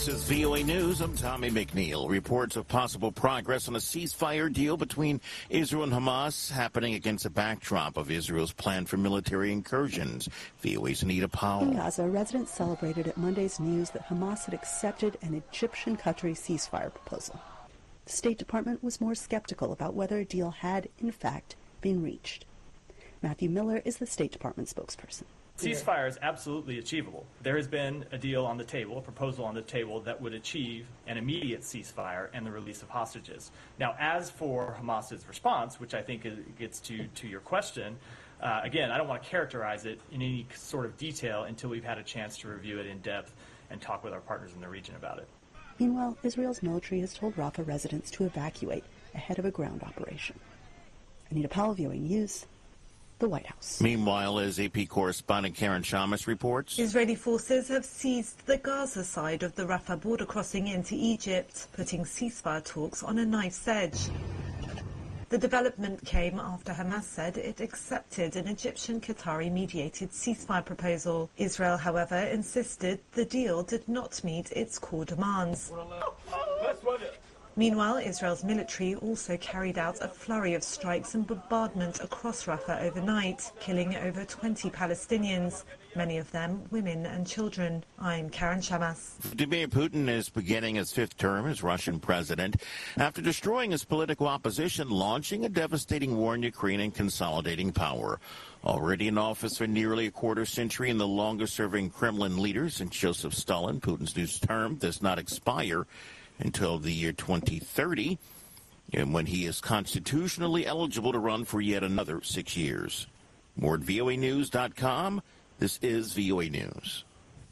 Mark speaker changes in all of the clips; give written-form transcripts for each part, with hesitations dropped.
Speaker 1: This is VOA News. I'm Tommy McNeil. Reports of possible progress on a ceasefire deal between Israel and Hamas happening against a backdrop of Israel's plan for military incursions. VOA's Anita Powell.
Speaker 2: In Gaza, residents celebrated at Monday's news that Hamas had accepted an Egyptian-Qatari ceasefire proposal. The State Department was more skeptical about whether a deal had, in fact, been reached. Matthew Miller is the State Department spokesperson.
Speaker 3: Ceasefire is absolutely achievable. There has been a deal on the table, a proposal on the table that would achieve an immediate ceasefire and the release of hostages. Now, as for Hamas's response, which I think gets to your question, again, I don't want to characterize it in any sort of detail until we've had a chance to review it in depth and talk with our partners in the region about it.
Speaker 2: Meanwhile, Israel's military has told Rafah residents to evacuate ahead of a ground operation. Anita Powell, VOA News, the White House.
Speaker 1: Meanwhile, as AP correspondent Karen Shamas reports,
Speaker 4: Israeli forces have seized the Gaza side of the Rafah border crossing into Egypt, putting ceasefire talks on a knife's edge. The development came after Hamas said it accepted an Egyptian-Qatari mediated ceasefire proposal. Israel, however, insisted the deal did not meet its core demands. Meanwhile, Israel's military also carried out a flurry of strikes and bombardment across Rafah overnight, killing over 20 Palestinians, many of them women and children. I'm Karen Shamas.
Speaker 1: Vladimir Putin is beginning his fifth term as Russian president after destroying his political opposition, launching a devastating war in Ukraine and consolidating power. Already in office for nearly a quarter century and the longest-serving Kremlin leader since Joseph Stalin, Putin's new term does not expire until the year 2030, and when he is constitutionally eligible to run for yet another 6 years. More at voanews.com. This is VOA News.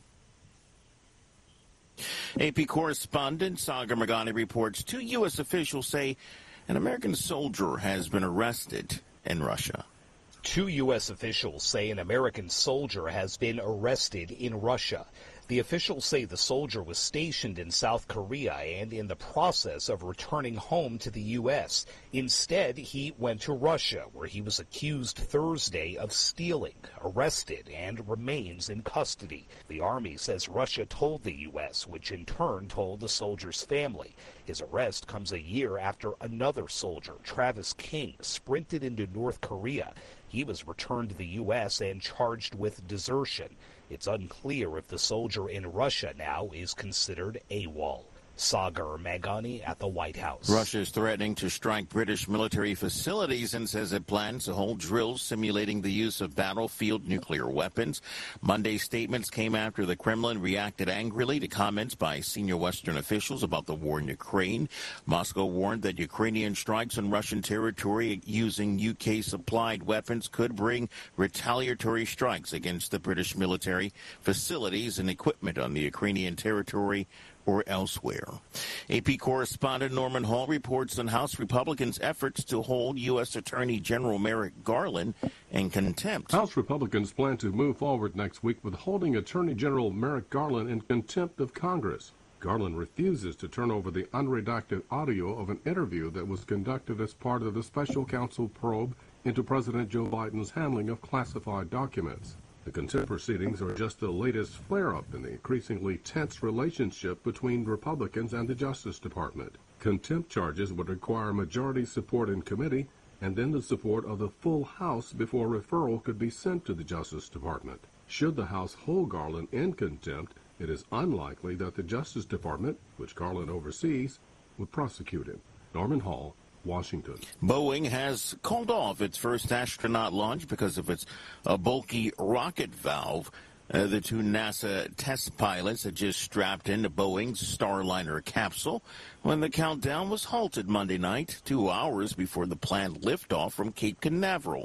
Speaker 1: AP correspondent Sagar Meghani reports 2 U.S. officials say an American soldier has been arrested in Russia.
Speaker 5: 2 U.S. officials say an American soldier has been arrested in Russia. The officials say the soldier was stationed in South Korea and in the process of returning home to the U.S. Instead, he went to Russia, where he was accused Thursday of stealing, arrested, and remains in custody. The Army says Russia told the U.S., which in turn told the soldier's family. His arrest comes a year after another soldier, Travis King, sprinted into North Korea. He was returned to the U.S. and charged with desertion. It's unclear if the soldier in Russia now is considered AWOL. Sagar Meghani at the White House.
Speaker 1: Russia is threatening to strike British military facilities and says it plans to hold drills simulating the use of battlefield nuclear weapons. Monday's statements came after the Kremlin reacted angrily to comments by senior Western officials about the war in Ukraine. Moscow warned that Ukrainian strikes on Russian territory using UK-supplied weapons could bring retaliatory strikes against the British military facilities and equipment on the Ukrainian territory or elsewhere. AP correspondent Norman Hall reports on House Republicans' efforts to hold U.S. Attorney General Merrick Garland in contempt.
Speaker 6: House Republicans plan to move forward next week with holding Attorney General Merrick Garland in contempt of Congress. Garland refuses to turn over the unredacted audio of an interview that was conducted as part of the special counsel probe into President Joe Biden's handling of classified documents. The contempt proceedings are just the latest flare-up in the increasingly tense relationship between Republicans and the Justice Department. Contempt charges would require majority support in committee and then the support of the full House before referral could be sent to the Justice Department. Should the House hold Garland in contempt, it is unlikely that the Justice Department, which Garland oversees, would prosecute him. Norman Hall, Washington.
Speaker 1: Boeing has called off its first astronaut launch because of its bulky rocket valve. The 2 NASA test pilots had just strapped into Boeing's Starliner capsule when the countdown was halted Monday night, 2 hours before the planned liftoff from Cape Canaveral.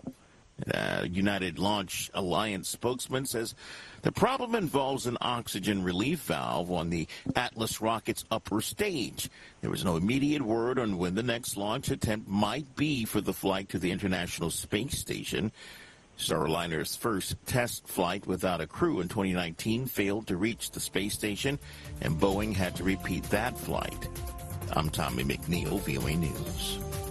Speaker 1: United Launch Alliance spokesman says the problem involves an oxygen relief valve on the Atlas rocket's upper stage. There was no immediate word on when the next launch attempt might be for the flight to the International Space Station. Starliner's first test flight without a crew in 2019 failed to reach the space station, and Boeing had to repeat that flight. I'm Tommy McNeil, VOA News.